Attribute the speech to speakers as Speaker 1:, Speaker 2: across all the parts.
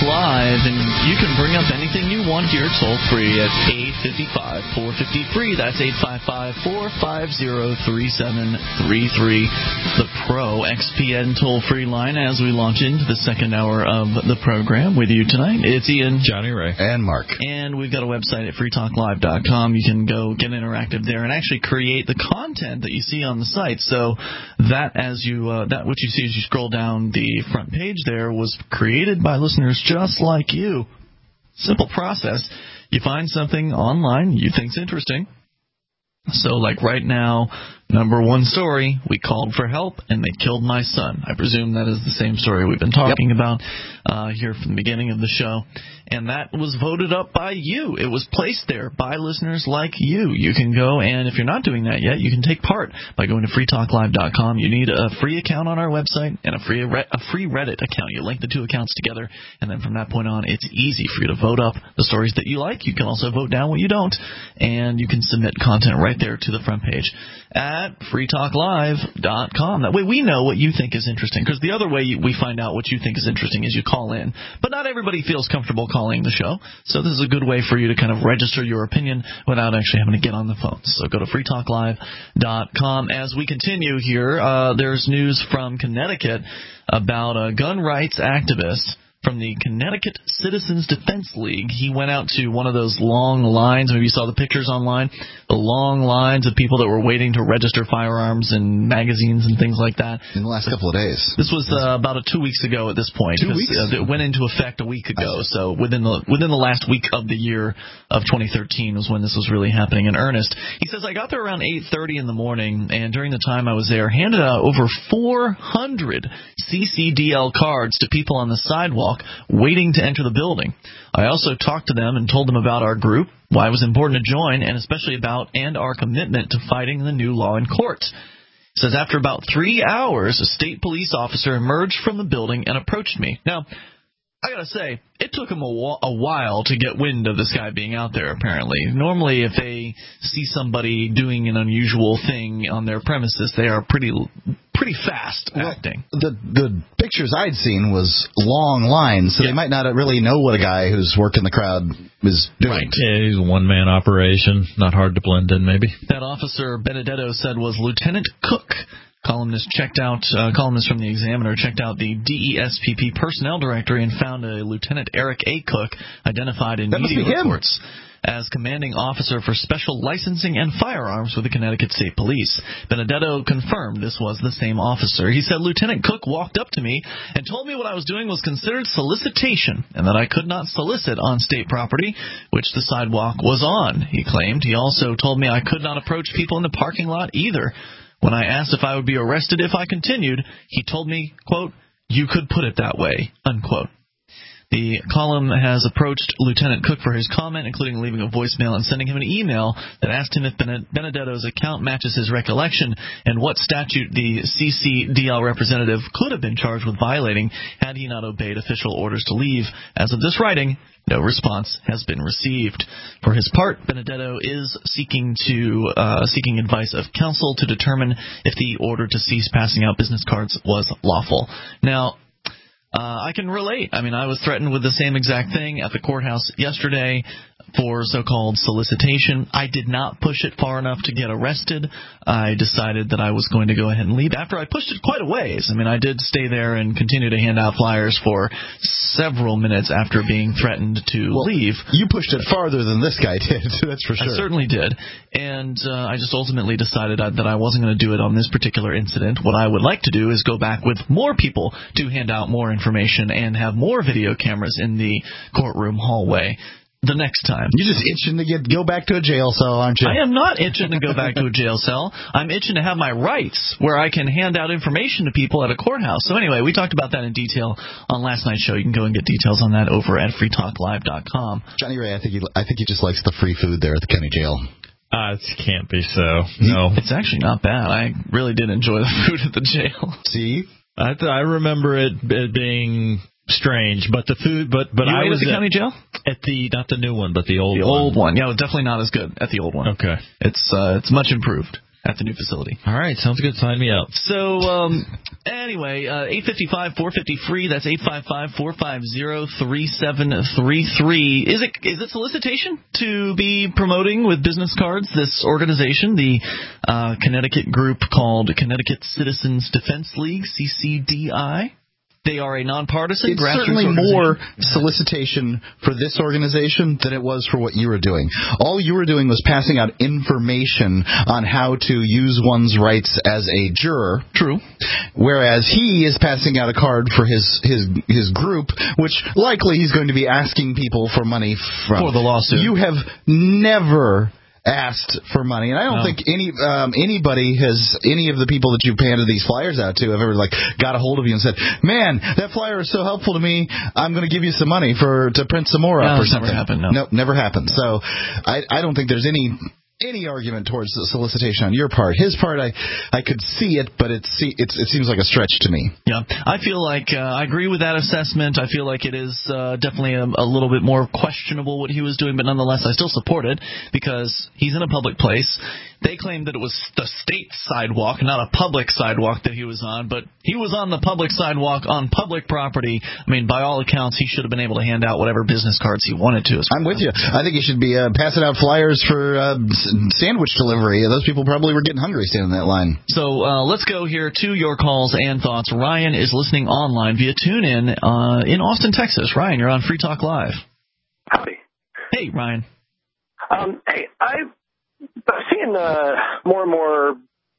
Speaker 1: Live, and you can bring up anything you want here toll-free at 855-450-FREE. That's 855-450-3733. The Pro XPN toll-free line as we launch into the second hour of the program. With you tonight, it's Ian,
Speaker 2: Johnny Ray,
Speaker 3: and Mark.
Speaker 1: And we've got a website at freetalklive.com. You can go get interactive there and actually create the content that you see on the site. So that what you see as you scroll down the front page there was created by listeners just like you. Simple process. You find something online you think's interesting. So like right now, number one story, we called for help and they killed my son. I presume that is the same story we've been talking about here from the beginning of the show. And that was voted up by you. It was placed there by listeners like you. You can go, and if you're not doing that yet, you can take part by going to freetalklive.com. You need a free account on our website and a free Reddit account. You link the two accounts together, and then from that point on, it's easy for you to vote up the stories that you like. You can also vote down what you don't, and you can submit content right there to the front page at freetalklive.com. That way we know what you think is interesting, because the other way we find out what you think is interesting is you call in. But not everybody feels comfortable calling the show, so this is a good way for you to kind of register your opinion without actually having to get on the phone. So go to freetalklive.com. As we continue here, there's news from Connecticut about a gun rights activist from the Connecticut Citizens Defense League. He went out to one of those long lines. Maybe you saw the pictures online. The long lines of people that were waiting to register firearms and magazines and things like that.
Speaker 3: In the last couple of days.
Speaker 1: This was about 2 weeks ago at this point.
Speaker 3: 2 weeks?
Speaker 1: It went into effect a week ago. So within the last week of the year of 2013 was when this was really happening in earnest. He says, I got there around 8:30 in the morning, and during the time I was there, handed out over 400 CCDL cards to people on the sidewalk waiting to enter the building. I also talked to them and told them about our group, why it was important to join, and especially about and our commitment to fighting the new law in court. It says, after about 3 hours, a state police officer emerged from the building and approached me. Now, I gotta say, it took him a while to get wind of this guy being out there, apparently. Normally, if they see somebody doing an unusual thing on their premises, they are pretty fast acting.
Speaker 3: The pictures I'd seen was long lines, so they might not really know what a guy who's working the crowd is doing.
Speaker 2: Right. Yeah, he's a one-man operation. Not hard to blend in, maybe.
Speaker 1: That officer, Benedetto, said was Lieutenant Cook. Columnist from the Examiner checked out the DESPP personnel directory and found a Lieutenant Eric A. Cook identified in media reports as commanding officer for special licensing and firearms for the Connecticut State Police. Benedetto confirmed this was the same officer. He said Lieutenant Cook walked up to me and told me what I was doing was considered solicitation and that I could not solicit on state property, which the sidewalk was on, he claimed. He also told me I could not approach people in the parking lot either. When I asked if I would be arrested if I continued, he told me, quote, you could put it that way, unquote. The column has approached Lieutenant Cook for his comment, including leaving a voicemail and sending him an email that asked him if Benedetto's account matches his recollection and what statute the CCDL representative could have been charged with violating had he not obeyed official orders to leave. As of this writing, no response has been received. For his part, Benedetto is seeking advice of counsel to determine if the order to cease passing out business cards was lawful. Now, I can relate. I mean, I was threatened with the same exact thing at the courthouse yesterday for so-called solicitation. I did not push it far enough to get arrested. I decided that I was going to go ahead and leave after I pushed it quite a ways. I mean, I did stay there and continue to hand out flyers for several minutes after being threatened to leave.
Speaker 3: You pushed it farther than this guy did, that's for sure.
Speaker 1: I certainly did. And I just ultimately decided that I wasn't going to do it on this particular incident. What I would like to do is go back with more people to hand out more information and have more video cameras in the courtroom hallway the next time.
Speaker 3: You're just itching to go back to a jail cell, aren't you?
Speaker 1: I am not itching to go back to a jail cell. I'm itching to have my rights where I can hand out information to people at a courthouse. So anyway, we talked about that in detail on last night's show. You can go and get details on that over at freetalklive.com.
Speaker 3: Johnny Ray, I think he just likes the free food there at the county jail.
Speaker 2: It can't be so. No.
Speaker 1: It's actually not bad. I really did enjoy the food at the jail.
Speaker 3: See?
Speaker 2: I remember it being strange, but the food, but I was
Speaker 1: at the county jail?
Speaker 2: At not the new one, but the old one.
Speaker 1: The old one. Yeah, it was definitely not as good at the old one.
Speaker 2: Okay.
Speaker 1: It's much improved. at the new facility.
Speaker 2: All right, sounds good. Sign me up.
Speaker 1: So, anyway, 855-450-FREE. That's 855-450-3733. Is it solicitation to be promoting with business cards this organization, the Connecticut group called Connecticut Citizens Defense League, CCDI? They are a nonpartisan
Speaker 3: It's
Speaker 1: grassroots
Speaker 3: certainly
Speaker 1: organization.
Speaker 3: more solicitation for this organization than it was for what you were doing. All you were doing was passing out information on how to use one's rights as a juror.
Speaker 1: True.
Speaker 3: Whereas he is passing out a card for his group, which likely he's going to be asking people for money from.
Speaker 1: For the lawsuit.
Speaker 3: You have never asked for money, and I don't think any of the people that you've handed these flyers out to have ever got a hold of you and said, "Man, that flyer is so helpful to me. I'm going to give you some money to print some more up or something."
Speaker 1: Never happened. No.
Speaker 3: Nope, never happened. So I don't think there's any argument towards the solicitation on your part. His part, I could see it, but it seems like a stretch to me.
Speaker 1: Yeah, I feel like I agree with that assessment. I feel like it is definitely a little bit more questionable what he was doing, but nonetheless, I still support it because he's in a public place. They claimed that it was the state sidewalk, not a public sidewalk that he was on, but he was on the public sidewalk on public property. I mean, by all accounts, he should have been able to hand out whatever business cards he wanted to.
Speaker 3: I'm with you. I think he should be passing out flyers for sandwich delivery. Those people probably were getting hungry standing in that line.
Speaker 1: So let's go here to your calls and thoughts. Ryan is listening online via TuneIn in Austin, Texas. Ryan, you're on Free Talk Live.
Speaker 4: Howdy.
Speaker 1: Hey, Ryan.
Speaker 4: Hey, I'm seeing more and more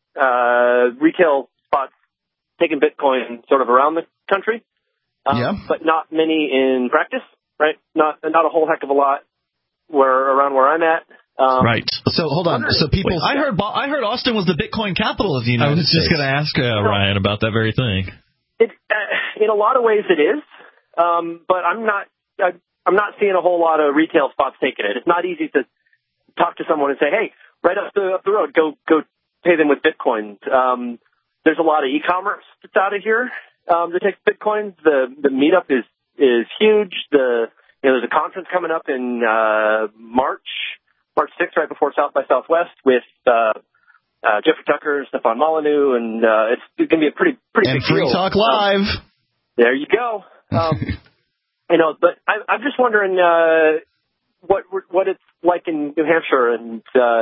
Speaker 4: retail spots taking Bitcoin sort of around the country, but not many in practice, right? Not a whole heck of a lot around where I'm at.
Speaker 1: Right.
Speaker 3: So hold on. So people,
Speaker 1: I heard Austin was the Bitcoin capital of the United States.
Speaker 2: I was just going to ask Ryan about that very thing.
Speaker 4: In a lot of ways, it is, but I'm not seeing a whole lot of retail spots taking it. It's not easy to talk to someone and say, "Hey, right up the road, go pay them with Bitcoin." There's a lot of e-commerce that's out of here that takes Bitcoins. The meetup is huge. There's a conference coming up in March 6th, right before South by Southwest, with Jeffrey Tucker, Stefan Molyneux, and it's going to be a pretty big deal.
Speaker 3: And Free Talk Live.
Speaker 4: There you go. But I'm just wondering what it's like in New Hampshire, and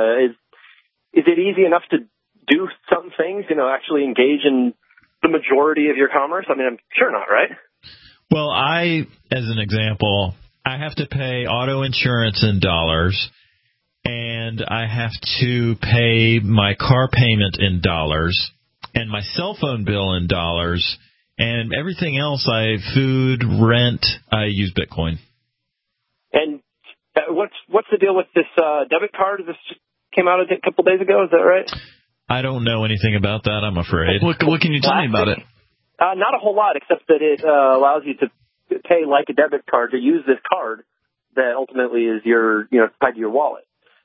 Speaker 4: is it easy enough to do some things? Actually engage in the majority of your commerce. I mean, I'm sure not, right?
Speaker 2: Well, as an example, I have to pay auto insurance in dollars. And I have to pay my car payment in dollars and my cell phone bill in dollars, and everything else, food, rent, I use Bitcoin. And
Speaker 4: what's the deal with this debit card? This just came out a couple days ago. Is that right?
Speaker 2: I don't know anything about that, I'm afraid.
Speaker 1: What can you tell me about it?
Speaker 4: Not a whole lot, except that it allows you to pay like a debit card, to use this card that ultimately is tied to your wallet.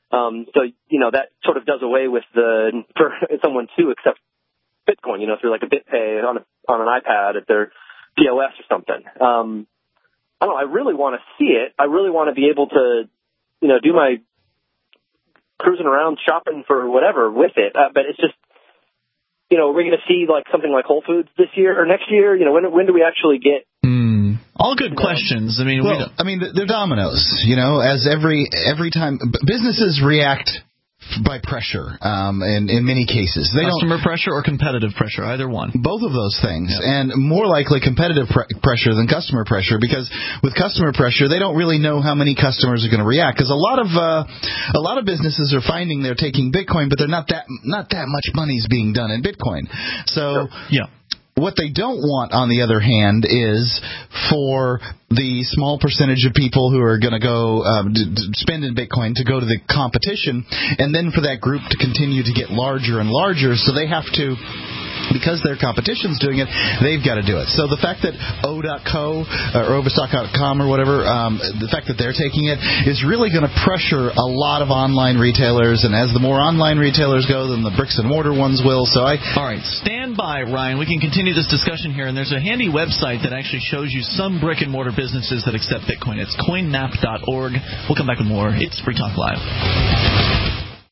Speaker 4: That sort of does away with for someone to accept Bitcoin, through like a BitPay on an iPad at their POS or something. I don't know. I really want to see it. I really want to be able to, do my cruising around shopping for whatever with it. But it's just, we're going to see like something like Whole Foods this year or next year. When do we actually get?
Speaker 1: All good questions. I mean,
Speaker 3: they're dominoes. As every time businesses react by pressure, in many cases.
Speaker 1: Customer pressure or competitive pressure, either one.
Speaker 3: Both of those things, and more likely competitive pressure than customer pressure, because with customer pressure, they don't really know how many customers are going to react. Because a lot of businesses are finding they're taking Bitcoin, but they're not that much money's being done in Bitcoin. So
Speaker 1: yeah.
Speaker 3: What they don't want, on the other hand, is for the small percentage of people who are going to go spend in Bitcoin to go to the competition, and then for that group to continue to get larger and larger. So they have to, because their competition's doing it, they've got to do it. So the fact that O.co or Overstock.com or whatever, the fact that they're taking it is really going to pressure a lot of online retailers. And as the more online retailers go, then the bricks and mortar ones will. All
Speaker 1: right, stand by, Ryan. We can continue this discussion here. And there's a handy website that actually shows you some brick and mortar businesses that accept Bitcoin. It's coinnap.org. We'll come back with more. It's Free Talk Live.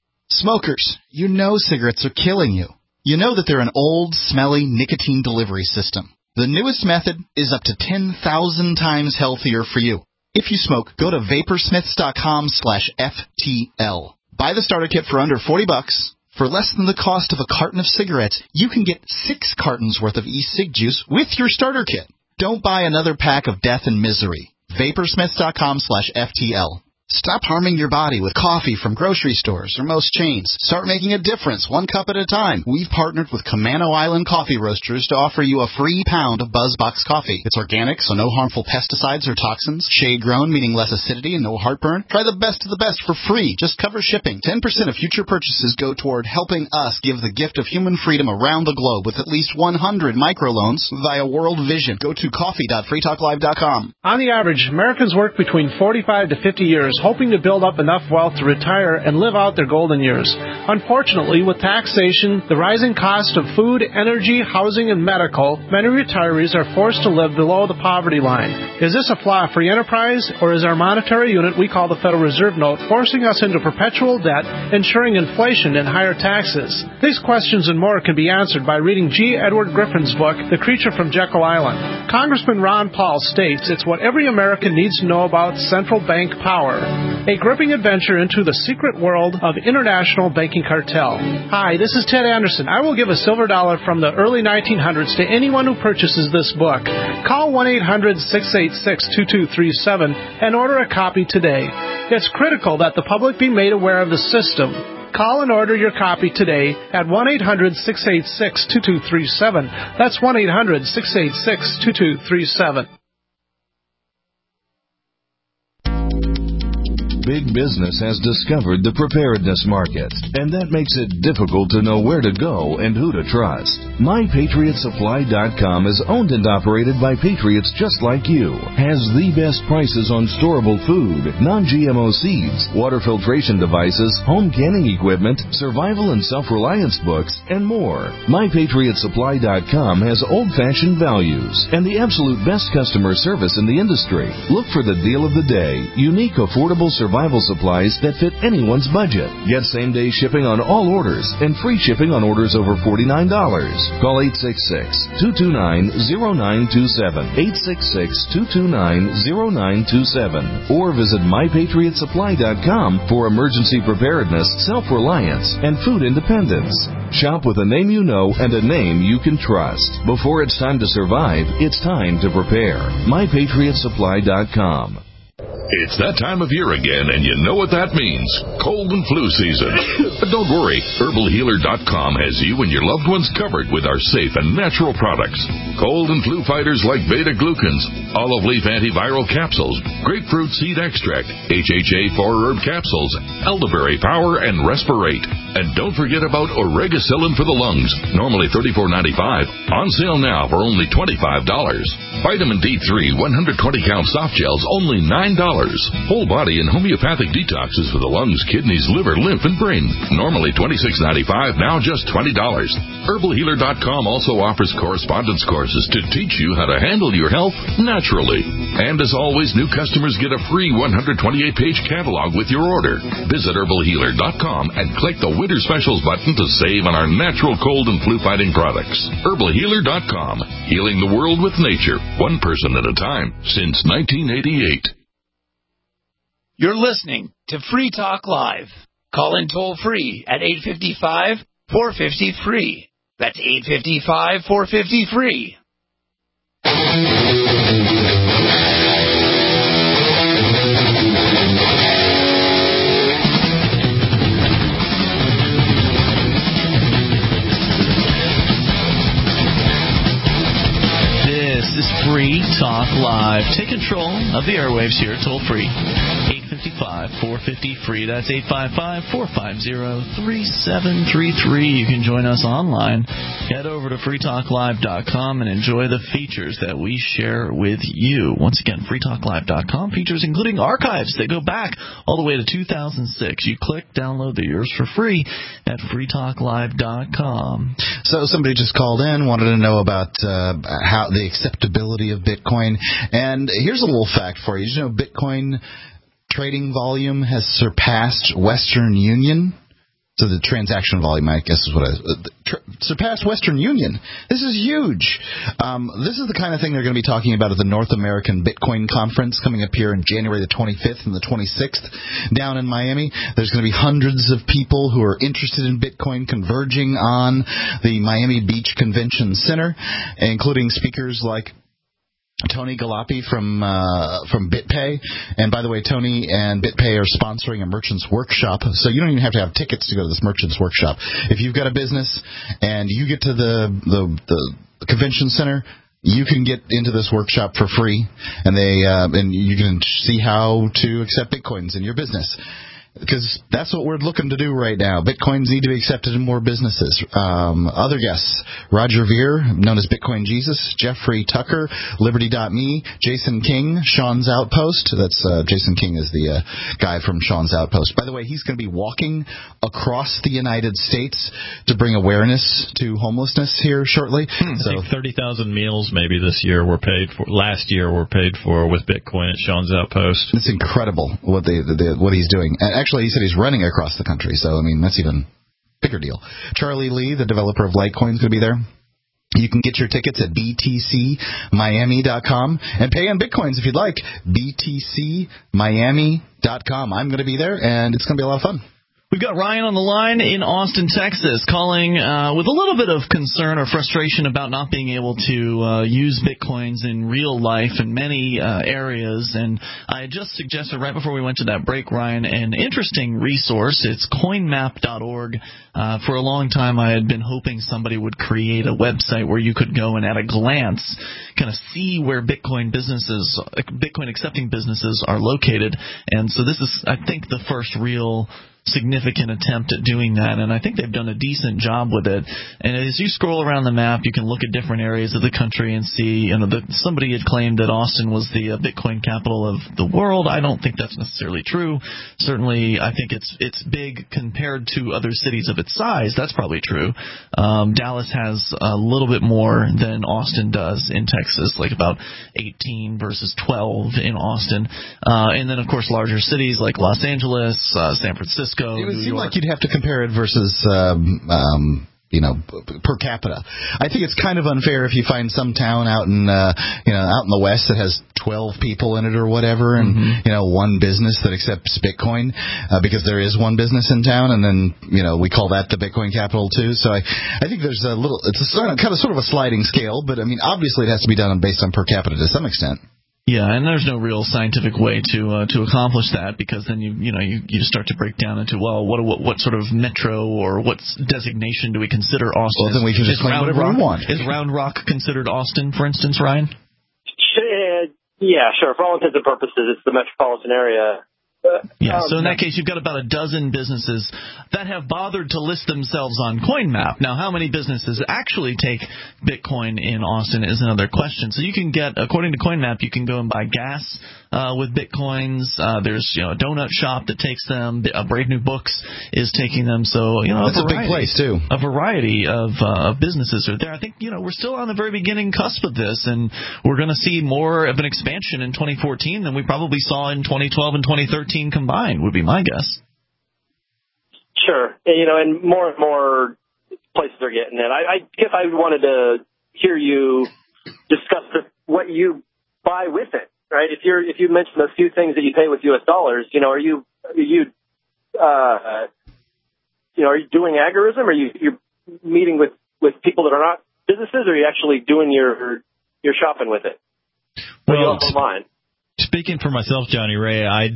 Speaker 3: Smokers, you know cigarettes are killing you. You know that they're an old, smelly nicotine delivery system. The newest method is up to 10,000 times healthier for you. If you smoke, go to vaporsmiths.com/FTL. Buy the starter kit for under $40. For less than the cost of a carton of cigarettes, you can get 6 cartons worth of e-cig juice with your starter kit. Don't buy another pack of death and misery. Vaporsmiths.com/FTL. Stop harming your body with coffee from grocery stores or most chains. Start making a difference, 1 cup at a time. We've partnered with Camano Island Coffee Roasters to offer you a free pound of BuzzBox coffee. It's organic, so no harmful pesticides or toxins. Shade-grown, meaning less acidity and no heartburn. Try the best of the best for free. Just cover shipping. 10% of future purchases go toward helping us give the gift of human freedom around the globe with at least 100 microloans via World Vision. Go to coffee.freetalklive.com.
Speaker 5: On the average, Americans work between 45 to 50 years, hoping to build up enough wealth to retire and live out their golden years. Unfortunately, with taxation, the rising cost of food, energy, housing, and medical, many retirees are forced to live below the poverty line. Is this a flaw of free enterprise, or is our monetary unit we call the Federal Reserve Note forcing us into perpetual debt, ensuring inflation and higher taxes? These questions and more can be answered by reading G. Edward Griffin's book, The Creature from Jekyll Island. Congressman Ron Paul states it's what every American needs to know about central bank power. A gripping adventure into the secret world of international banking cartel. Hi, this is Ted Anderson. I will give a silver dollar from the early 1900s to anyone who purchases this book. Call 1-800-686-2237 and order a copy today. It's critical that the public be made aware of the system. Call and order your copy today at 1-800-686-2237. That's 1-800-686-2237.
Speaker 6: Big business has discovered the preparedness market, and that makes it difficult to know where to go and who to trust. MyPatriotSupply.com is owned and operated by patriots just like you. Has the best prices on storable food, non-GMO seeds, water filtration devices, home canning equipment, survival and self-reliance books, and more. MyPatriotSupply.com has old-fashioned values and the absolute best customer service in the industry. Look for the deal of the day. Unique, affordable survival supplies that fit anyone's budget. Get same-day shipping on all orders and free shipping on orders over $49. Call 866-229-0927, 866-229-0927, or visit MyPatriotSupply.com for emergency preparedness, self-reliance, and food independence. Shop with a name you know and a name you can trust. Before it's time to survive, it's time to prepare. MyPatriotSupply.com.
Speaker 7: It's that time of year again, and you know what that means. Cold and flu season. But don't worry, HerbalHealer.com has you and your loved ones covered with our safe and natural products. Cold and flu fighters like beta-glucans, olive leaf antiviral capsules, grapefruit seed extract, HHA 4-herb capsules, elderberry power, and Respirate. And don't forget about Oregacillin for the lungs, normally $34.95, on sale now for only $25. Vitamin D3 120-count soft gels, only $9. Whole body and homeopathic detoxes for the lungs, kidneys, liver, lymph, and brain, normally $26.95, now just $20. HerbalHealer.com also offers correspondence courses to teach you how to handle your health naturally. And as always, new customers get a free 128-page catalog with your order. Visit HerbalHealer.com and click the Winter Specials button to save on our natural cold and flu-fighting products. HerbalHealer.com, healing the world with nature, one person at a time, since 1988.
Speaker 8: You're listening to Free Talk Live. Call in toll-free at 855-450-FREE. That's 855-450-FREE.
Speaker 1: This is Free Talk Live. Take control of the airwaves here, toll-free. 855-450-FREE. That's 855-450-3733. You can join us online. Head over to freetalklive.com and enjoy the features that we share with you. Once again, freetalklive.com. Features including archives that go back all the way to 2006. You click, download the yours for free at freetalklive.com.
Speaker 3: So somebody just called in, wanted to know about how the acceptability of Bitcoin. And here's a little fact for you. Did you know Bitcoin trading volume has surpassed Western Union So the transaction volume, I guess, is what surpassed Western Union. This is huge. This is the kind of thing they're going to be talking about at the North American Bitcoin Conference coming up here in January the 25th and the 26th down in Miami. There's going to be hundreds of people who are interested in Bitcoin converging on the Miami Beach Convention Center, including speakers like Tony Galapi from BitPay. And by the way, Tony and BitPay are sponsoring a merchant's workshop, so you don't even have to have tickets to go to this merchant's workshop. If you've got a business and you get to the convention center, you can get into this workshop for free, and and you can see how to accept Bitcoins in your business. Because that's what we're looking to do right now. Bitcoins need to be accepted in more businesses. Other guests, Roger Ver, known as Bitcoin Jesus, Jeffrey Tucker, Liberty.me, Jason King, Sean's Outpost. That's Jason King is the guy from Sean's Outpost. By the way, he's going to be walking across the United States to bring awareness to homelessness here shortly.
Speaker 2: I think 30,000 meals maybe this year were paid for. Last year were paid for with Bitcoin at Sean's Outpost.
Speaker 3: It's incredible what he's doing. Actually, he said he's running across the country, so, I mean, that's even bigger deal. Charlie Lee, the developer of Litecoin, is going to be there. You can get your tickets at btcmiami.com and pay in Bitcoins if you'd like. btcmiami.com. I'm going to be there, and it's going to be a lot of fun.
Speaker 1: We've got Ryan on the line in Austin, Texas, calling with a little bit of concern or frustration about not being able to use Bitcoins in real life in many areas. And I just suggested right before we went to that break, Ryan, an interesting resource. It's coinmap.org. For a long time, I had been hoping somebody would create a website where you could go and at a glance kind of see where Bitcoin accepting businesses are located. And so this is, I think, the first real significant attempt at doing that, and I think they've done a decent job with it. And as you scroll around the map, you can look at different areas of the country and see, somebody had claimed that Austin was the Bitcoin capital of the world. I don't think that's necessarily true. Certainly, I think it's big compared to other cities of its size. That's probably true. Dallas has a little bit more than Austin does in Texas, like about 18 versus 12 in Austin. And then, of course, larger cities like Los Angeles, San Francisco.
Speaker 3: It would seem like you'd have to compare it versus, per capita. I think it's kind of unfair if you find some town out in the West that has 12 people in it or whatever, and one business that accepts Bitcoin, because there is one business in town, and then we call that the Bitcoin capital too. So I think there's it's a kind of a sliding scale, but I mean obviously it has to be done based on per capita to some extent.
Speaker 1: Yeah, and there's no real scientific way to accomplish that, because then you start to break down into, well, what sort of metro or what designation do we consider Austin?
Speaker 3: Well, then we can just claim whatever we want.
Speaker 1: Is Round Rock considered Austin, for instance, Ryan?
Speaker 4: Yeah, sure. For all intents and purposes, it's the metropolitan area.
Speaker 1: Yeah, so in that case, you've got about a dozen businesses that have bothered to list themselves on CoinMap. Now, how many businesses actually take Bitcoin in Austin is another question. So you can get, according to CoinMap, you can go and buy gas with Bitcoins. There's a donut shop that takes them. Brave New Books is taking them. So
Speaker 3: that's a big place too.
Speaker 1: A variety of businesses are there. I think we're still on the very beginning cusp of this, and we're going to see more of an expansion in 2014 than we probably saw in 2012 and 2013 combined, would be my guess.
Speaker 4: Sure. And more places are getting it. I guess I wanted to hear you discuss what you buy with it, right? If you mentioned a few things that you pay with U.S. dollars, are you doing agorism? Are you meeting with people that are not businesses, or are you actually doing your shopping with it?
Speaker 2: Well, online? Speaking for myself, Johnny Ray, I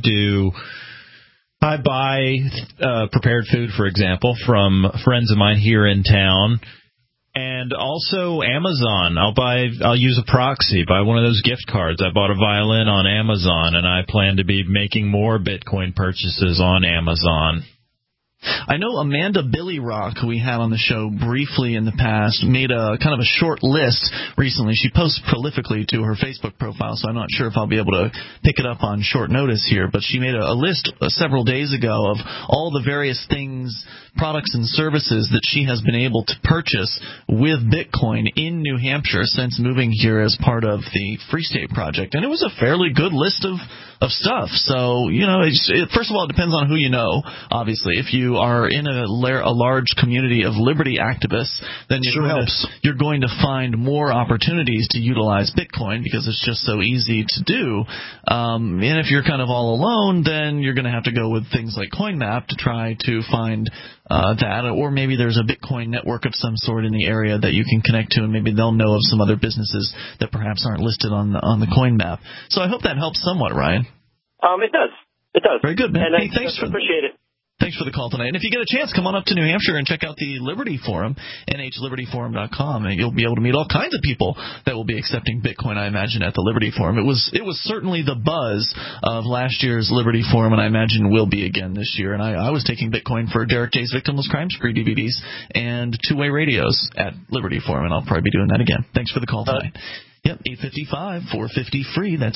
Speaker 2: buy prepared food, for example, from friends of mine here in town, and also Amazon. I'll use a proxy, buy one of those gift cards. I bought a violin on Amazon, and I plan to be making more Bitcoin purchases on Amazon.
Speaker 1: I know Amanda Billy Rock, who we had on the show briefly in the past, made a kind of a short list recently. She posts prolifically to her Facebook profile, so I'm not sure if I'll be able to pick it up on short notice here. But she made a list several days ago of all the various things, products and services that she has been able to purchase with Bitcoin in New Hampshire since moving here as part of the Free State Project. And it was a fairly good list of stuff. So, first of all, it depends on who you know, obviously. If you you are in a large community of liberty activists, then you're going to find more opportunities to utilize Bitcoin because it's just so easy to do. And if you're kind of all alone, then you're going to have to go with things like CoinMap to try to find that, or maybe there's a Bitcoin network of some sort in the area that you can connect to, and maybe they'll know of some other businesses that perhaps aren't listed on the CoinMap. So I hope that helps somewhat, Ryan.
Speaker 4: It does. It does.
Speaker 1: Very good, man.
Speaker 4: And
Speaker 1: hey, thanks
Speaker 4: appreciate it.
Speaker 1: Thanks for the call tonight. And if you get a chance, come on up to New Hampshire and check out the Liberty Forum, nhlibertyforum.com, and you'll be able to meet all kinds of people that will be accepting Bitcoin, I imagine, at the Liberty Forum. It was certainly the buzz of last year's Liberty Forum, and I imagine will be again this year. And I was taking Bitcoin for Derek J's Victimless Crime Spree DVDs and two-way radios at Liberty Forum, and I'll probably be doing that again. Thanks for the call tonight. Yep, 855-450-FREE. That's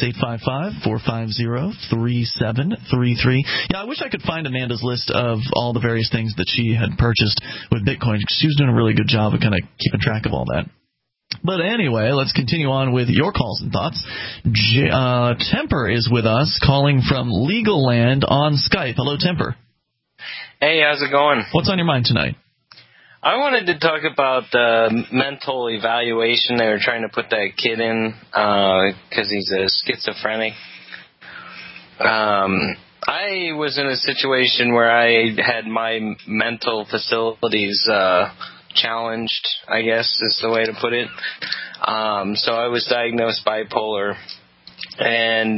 Speaker 1: 855-450-3733. Yeah, I wish I could find Amanda's list of all the various things that she had purchased with Bitcoin. She was doing a really good job of kind of keeping track of all that. But anyway, let's continue on with your calls and thoughts. Temper is with us, calling from Legal Land on Skype. Hello, Temper.
Speaker 9: Hey, how's it going?
Speaker 1: What's on your mind tonight?
Speaker 9: I wanted to talk about the mental evaluation they were trying to put that kid in because he's a schizophrenic. I was in a situation where I had my mental facilities challenged, I guess is the way to put it. So I was diagnosed bipolar, and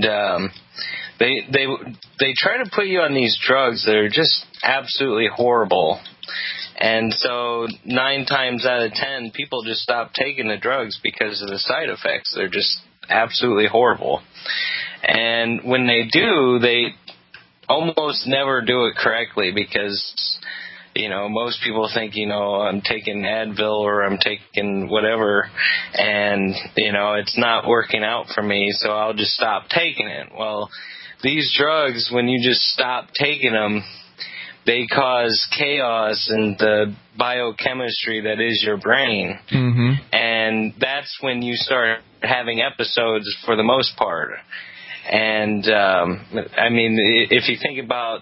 Speaker 9: they try to put you on these drugs that are just absolutely horrible. And so 9 times out of 10, people just stop taking the drugs because of the side effects. They're just absolutely horrible. And when they do, they almost never do it correctly because, most people think, I'm taking Advil or I'm taking whatever, and, it's not working out for me, so I'll just stop taking it. Well, these drugs, when you just stop taking them, they cause chaos in the biochemistry that is your brain. Mm-hmm. And that's when you start having episodes for the most part. And, if you think about,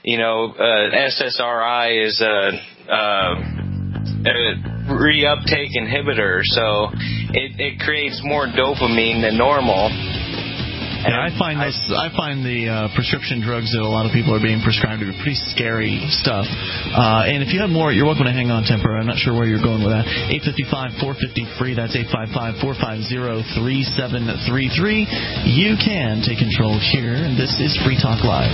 Speaker 9: SSRI is a reuptake inhibitor, so it creates more dopamine than normal.
Speaker 1: Yeah, I find the prescription drugs that a lot of people are being prescribed to be pretty scary stuff. And if you have more, you're welcome to hang on, Temper. I'm not sure where you're going with that. 855-450-FREE. That's 855-450-3733. You can take control here, and this is Free Talk Live.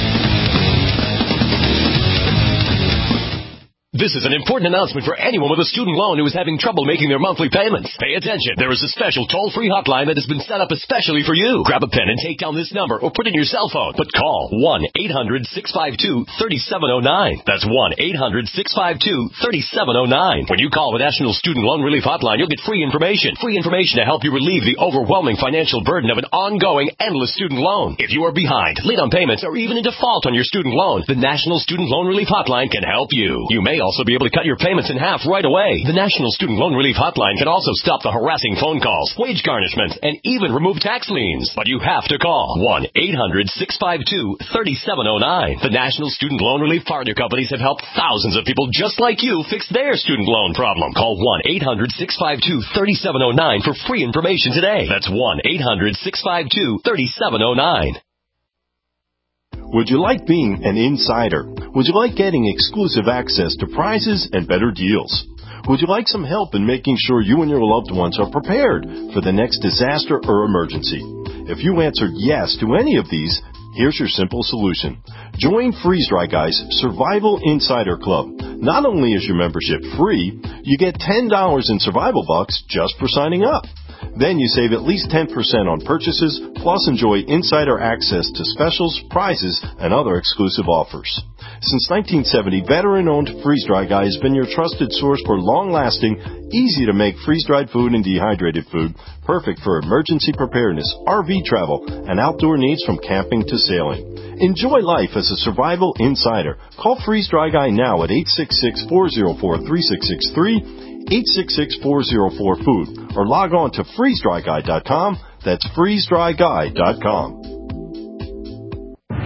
Speaker 10: This is an important announcement for anyone with a student loan who is having trouble making their monthly payments. Pay attention. There is a special toll-free hotline that has been set up especially for you. Grab a pen and take down this number or put it in your cell phone. But call 1-800-652-3709. That's 1-800-652-3709. When you call the National Student Loan Relief Hotline, you'll get free information. Free information to help you relieve the overwhelming financial burden of an ongoing, endless student loan. If you are behind, late on payments, or even in default on your student loan, the National Student Loan Relief Hotline can help you. You may also be able to cut your payments in half right away. The National Student Loan Relief Hotline can also stop the harassing phone calls, wage garnishments, and even remove tax liens. But you have to call 1-800-652-3709. The National Student Loan Relief Partner Companies have helped thousands of people just like you fix their student loan problem. Call 1-800-652-3709 for free information today. That's 1-800-652-3709.
Speaker 11: Would you like being an insider? Would you like getting exclusive access to prizes and better deals? Would you like some help in making sure you and your loved ones are prepared for the next disaster or emergency? If you answered yes to any of these, here's your simple solution. Join Freeze Dry Guy's Survival Insider Club. Not only is your membership free, you get $10 in survival bucks just for signing up. Then you save at least 10% on purchases, plus enjoy insider access to specials, prizes, and other exclusive offers. Since 1970, veteran-owned Freeze Dry Guy has been your trusted source for long-lasting, easy-to-make freeze-dried food and dehydrated food, perfect for emergency preparedness, RV travel, and outdoor needs from camping to sailing. Enjoy life as a survival insider. Call Freeze Dry Guy now at 866-404-3663, 866-404-FOOD, or log on to freezedryguy.com. That's freezedryguy.com.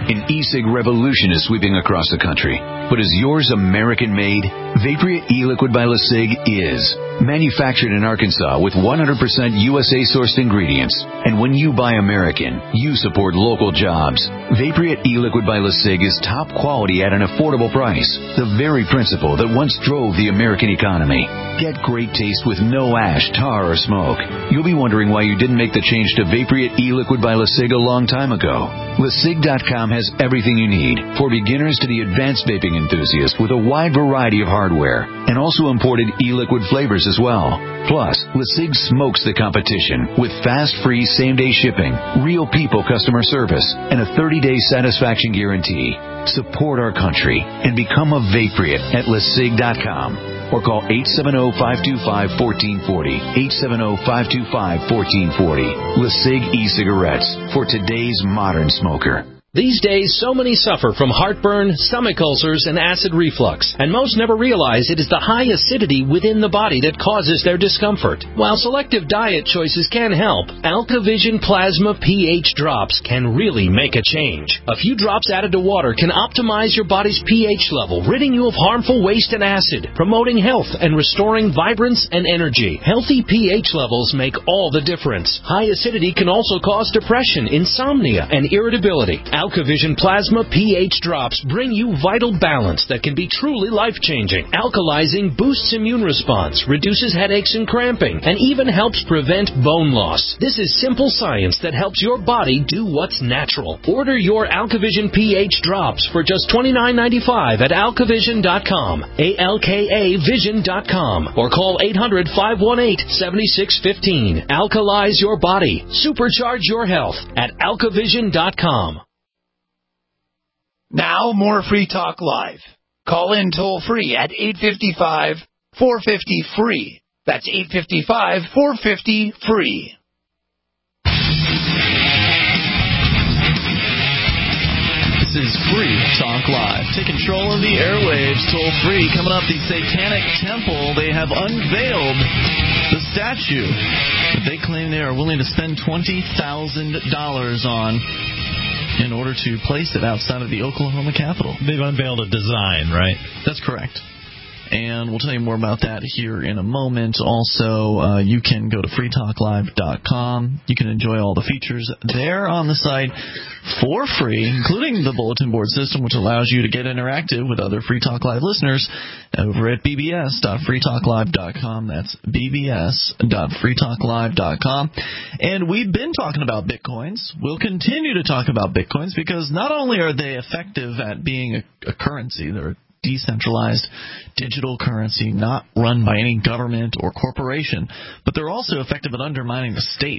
Speaker 12: An e-cig revolution is sweeping across the country. But is yours American-made? Vaporia e-liquid by LeSig is. Manufactured in Arkansas with 100% USA-sourced ingredients. And when you buy American, you support local jobs. Vaporia e-liquid by LeSig is top quality at an affordable price. The very principle that once drove the American economy. Get great taste with no ash, tar, or smoke. You'll be wondering why you didn't make the change to Vaporia e-liquid by LeSig a long time ago. LeSig.com has everything you need, for beginners to the advanced vaping enthusiast, with a wide variety of hardware, and also imported e-liquid flavors as well. Plus, LeSig smokes the competition with fast, free, same-day shipping, real people customer service, and a 30-day satisfaction guarantee. Support our country and become a Vaporia at LeSig.com. Or call 870-525-1440. 870-525-1440. LeSig e-cigarettes for today's modern smoker.
Speaker 13: These days, so many suffer from heartburn, stomach ulcers, and acid reflux, and most never realize it is the high acidity within the body that causes their discomfort. While selective diet choices can help, AlkaVision Plasma pH drops can really make a change. A few drops added to water can optimize your body's pH level, ridding you of harmful waste and acid, promoting health and restoring vibrance and energy. Healthy pH levels make all the difference. High acidity can also cause depression, insomnia, and irritability. AlkaVision Plasma pH drops bring you vital balance that can be truly life-changing. Alkalizing boosts immune response, reduces headaches and cramping, and even helps prevent bone loss. This is simple science that helps your body do what's natural. Order your AlkaVision pH drops for just $29.95 at alkavision.com, ALKAvision.com, or call 800-518-7615. Alkalize your body. Supercharge your health at alkavision.com.
Speaker 8: Now, more Free Talk Live. Call in toll-free at 855-450-FREE. That's 855-450-FREE.
Speaker 1: This is Free Talk Live. Take control of the airwaves toll-free. Coming up, the Satanic Temple. They have unveiled the statue that they claim they are willing to spend $20,000 on in order to place it outside of the Oklahoma Capitol.
Speaker 2: They've unveiled a design, right?
Speaker 1: That's correct. And we'll tell you more about that here in a moment. Also, you can go to freetalklive.com. You can enjoy all the features there on the site for free, including the bulletin board system, which allows you to get interactive with other Free Talk Live listeners over at bbs.freetalklive.com. That's bbs.freetalklive.com. And we've been talking about Bitcoins. We'll continue to talk about Bitcoins because not only are they effective at being a currency, they're decentralized digital currency not run by any government or corporation, but they're also effective at undermining the state.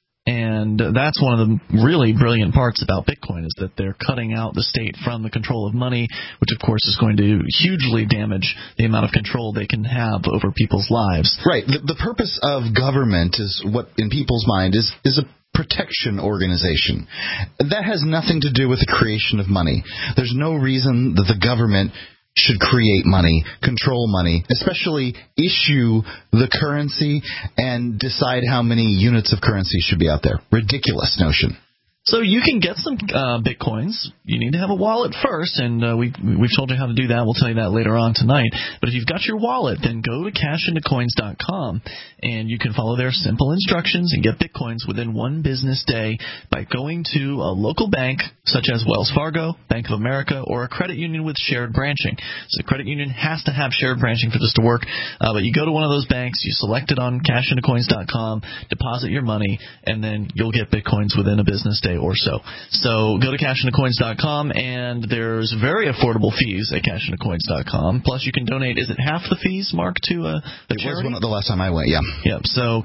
Speaker 1: And that's one of the really brilliant parts about Bitcoin is that they're cutting out the state from the control of money, which of course is going to hugely damage the amount of control they can have over people's lives.
Speaker 3: Right. The purpose of government is what in people's mind is a protection organization. That has nothing to do with the creation of money. There's no reason that the government should create money, control money, especially issue the currency and decide how many units of currency should be out there. Ridiculous notion.
Speaker 1: So you can get some Bitcoins. You need to have a wallet first, and we've told you how to do that. We'll tell you that later on tonight. But if you've got your wallet, then go to cashintocoins.com, and you can follow their simple instructions and get Bitcoins within one business day by going to a local bank such as Wells Fargo, Bank of America, or a credit union with shared branching. So the credit union has to have shared branching for this to work. But you go to one of those banks, you select it on cashintocoins.com, deposit your money, and then you'll get Bitcoins within a business day or so. So go to cashintocoins.com, and there's very affordable fees at cashintocoins.com. Plus, you can donate, is it half the fees, Mark, to a charity?
Speaker 3: It was one of the last time I went, yeah.
Speaker 1: Yep, so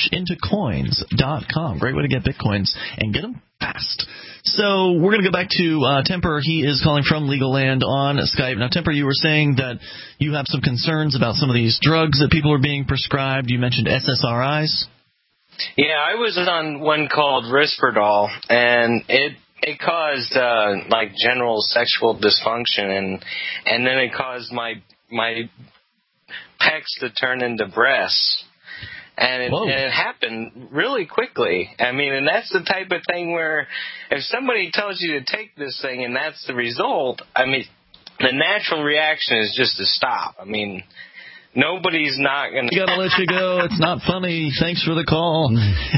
Speaker 1: cashintocoins.com. Great way to get Bitcoins and get them fast. So we're going to go back to Temper. He is calling from Legal Land on Skype. Now, Temper, you were saying that you have some concerns about some of these drugs that people are being prescribed. You mentioned SSRIs.
Speaker 9: Yeah, I was on one called Risperdal, and it caused like general sexual dysfunction, and then it caused my pecs to turn into breasts. And it happened really quickly. I mean, and that's the type of thing where if somebody tells you to take this thing and that's the result, I mean, the natural reaction is just to stop. I mean, nobody's not going to...
Speaker 1: Gotta let you go. It's not funny. Thanks for the call.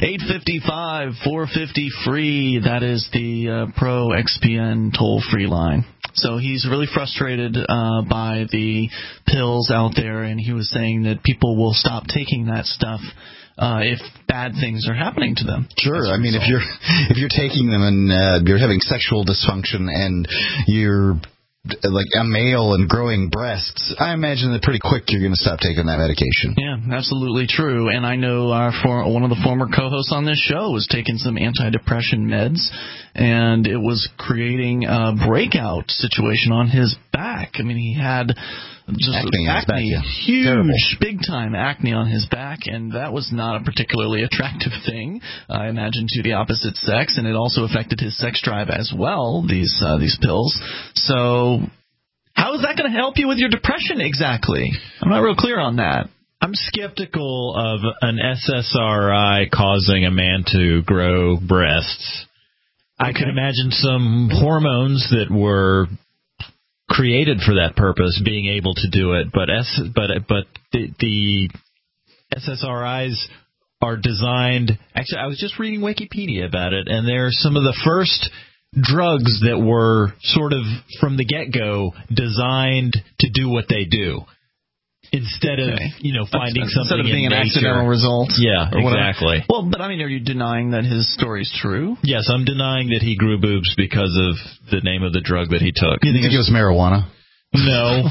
Speaker 1: 855-450-FREE. That is the Pro XPN toll-free line. So he's really frustrated by the pills out there, and he was saying that people will stop taking that stuff if bad things are happening to them.
Speaker 3: Sure. I mean, if you're taking them and you're having sexual dysfunction and you're like a male and growing breasts, I imagine that pretty quick you're going to stop taking that medication.
Speaker 1: Yeah, absolutely true. And I know one of the former co-hosts on this show was taking some antidepressant meds, and it was creating a breakout situation on his back. I mean, he had just acne, huge, terrible, big-time acne on his back, and that was not a particularly attractive thing, I imagine, to the opposite sex, and it also affected his sex drive as well, these pills. So how is that going to help you with your depression exactly? I'm not real clear on that.
Speaker 2: I'm skeptical of an SSRI causing a man to grow breasts. Okay. I could imagine some hormones that were created for that purpose being able to do it, but the SSRIs are designed. Actually, I was just reading Wikipedia about it, and they're some of the first drugs that were sort of from the get-go designed to do what they do. Instead of, finding something
Speaker 1: instead of being
Speaker 2: in
Speaker 1: an
Speaker 2: nature.
Speaker 1: accidental result.
Speaker 2: Yeah, exactly.
Speaker 1: Well, but I mean, are you denying that his story's true?
Speaker 2: Yes, I'm denying that he grew boobs because of the name of the drug that he took.
Speaker 3: You think it was marijuana?
Speaker 2: No.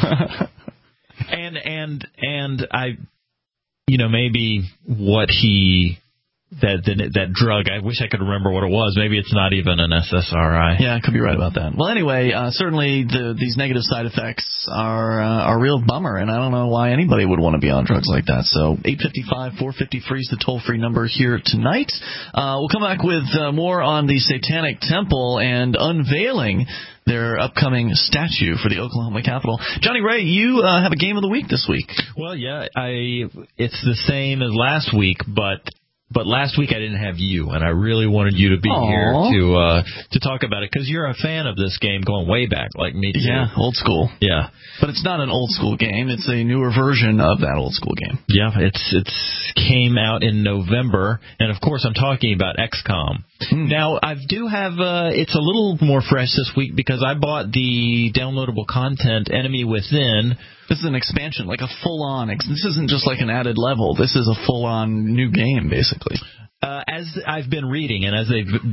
Speaker 2: and I, maybe what he... That drug, I wish I could remember what it was. Maybe it's not even an SSRI.
Speaker 1: Yeah, I could be right about that. Well, anyway, certainly these negative side effects are a real bummer, and I don't know why anybody would want to be on drugs like that. So 855-450-FREE is the toll-free number here tonight. We'll come back with more on the Satanic Temple and unveiling their upcoming statue for the Oklahoma Capitol. Johnny Ray, you have a game of the week this week.
Speaker 2: Well, yeah, it's the same as last week, But last week I didn't have you, and I really wanted you to be here to talk about it, because you're a fan of this game going way back, like me too.
Speaker 1: Yeah, old school.
Speaker 2: Yeah.
Speaker 1: But it's not an old school game. It's a newer version of that old school game.
Speaker 2: Yeah, it's came out in November, and of course I'm talking about XCOM. Now, I do have, it's a little more fresh this week because I bought the downloadable content Enemy Within.
Speaker 1: This is an expansion, like a full-on, this isn't just like an added level. This is a full-on new game, basically.
Speaker 2: As I've been reading, and as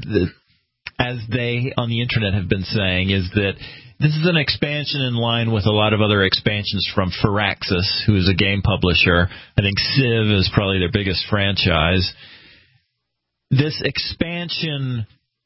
Speaker 2: they on the internet have been saying, is that this is an expansion in line with a lot of other expansions from Firaxis, who is a game publisher. I think Civ is probably their biggest franchise. This expansion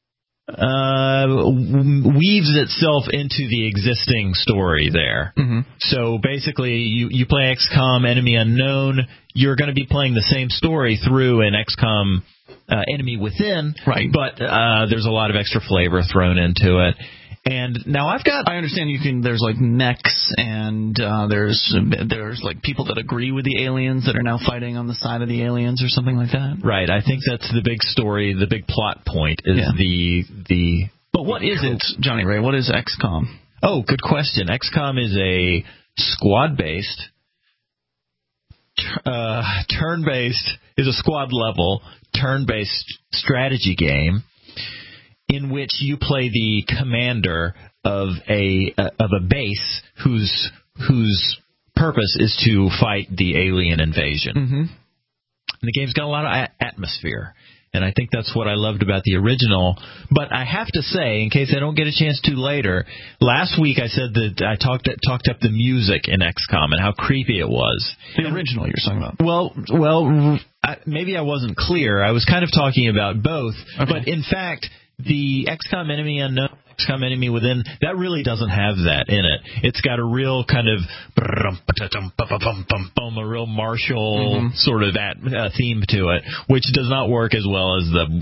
Speaker 2: weaves itself into the existing story there. Mm-hmm. So basically, you play XCOM Enemy Unknown, you're going to be playing the same story through in XCOM Enemy Within,
Speaker 1: right?
Speaker 2: But there's a lot of extra flavor thrown into it. And now I
Speaker 1: understand there's like mechs, and there's like people that agree with the aliens that are now fighting on the side of the aliens or something like that.
Speaker 2: Right. I think that's the big story, the big plot point is the.
Speaker 1: But what is it, Johnny Ray? What is XCOM?
Speaker 2: Oh, good question. XCOM is a squad-based, turn-based, is a squad-level, turn-based strategy game in which you play the commander of a base whose purpose is to fight the alien invasion.
Speaker 1: Mm-hmm.
Speaker 2: And the game's got a lot of atmosphere, and I think that's what I loved about the original. But I have to say, in case I don't get a chance to later, last week I said that I talked up the music in XCOM and how creepy it was.
Speaker 1: The original you're talking about.
Speaker 2: Well, maybe I wasn't clear. I was kind of talking about both, okay. But in fact, the XCOM Enemy Unknown, XCOM Enemy Within, that really doesn't have that in it. It's got a real kind of a real martial sort of theme to it, which does not work as well as the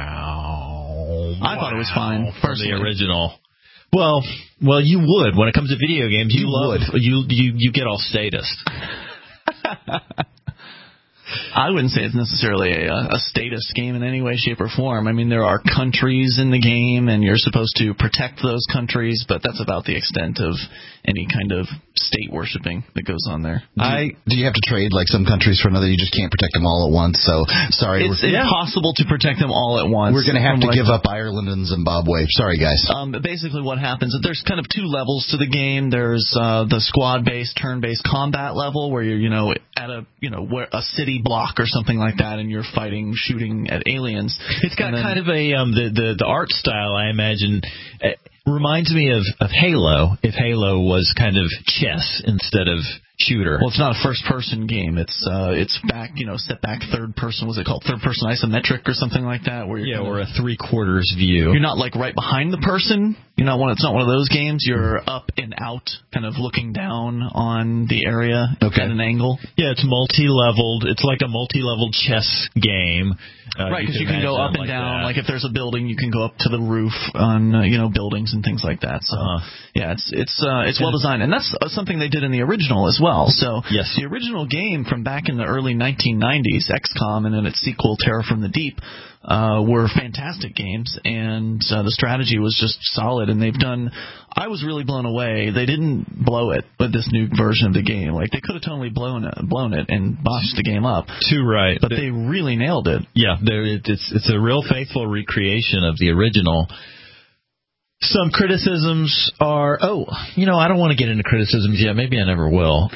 Speaker 1: I thought it was fine
Speaker 2: from the original. Well, you would. When it comes to video games, you get all statist.
Speaker 1: I wouldn't say it's necessarily a status game in any way, shape, or form. I mean, there are countries in the game, and you're supposed to protect those countries, but that's about the extent of any kind of state worshipping that goes on there.
Speaker 3: Do you have to trade like some countries for another? You just can't protect them all at once. So sorry,
Speaker 1: it's impossible to protect them all at once.
Speaker 3: We're going to have to give up Ireland and Zimbabwe. Sorry, guys.
Speaker 1: Basically, what happens is there's kind of two levels to the game. There's the squad-based, turn-based combat level where you're at a city block or something like that, and you're fighting, shooting at aliens.
Speaker 2: It's got kind of the art style, I imagine. Reminds me of Halo, if Halo was kind of chess instead of shooter.
Speaker 1: Well, it's not a first-person game. It's back, set back third-person. What's it called? Third-person isometric or something like that. Where you're
Speaker 2: or a three-quarters view.
Speaker 1: You're not like right behind the person. It's not one of those games. You're up and out, kind of looking down on the area at an angle.
Speaker 2: Yeah, it's multi-leveled. It's like a multi-leveled chess game.
Speaker 1: Right, because you can go up and down. Like if there's a building, you can go up to the roof on buildings and things like that. So it's well designed, and that's something they did in the original as well. So the original game from back in the early 1990s, XCOM, and then its sequel, Terror from the Deep, were fantastic games, and the strategy was just solid. And I was really blown away. They didn't blow it with this new version of the game. Like they could have totally blown it and botched the game up.
Speaker 2: Too right,
Speaker 1: but they really nailed it.
Speaker 2: Yeah, it's a real faithful recreation of the original. Some criticisms are, I don't want to get into criticisms yet. Maybe I never will.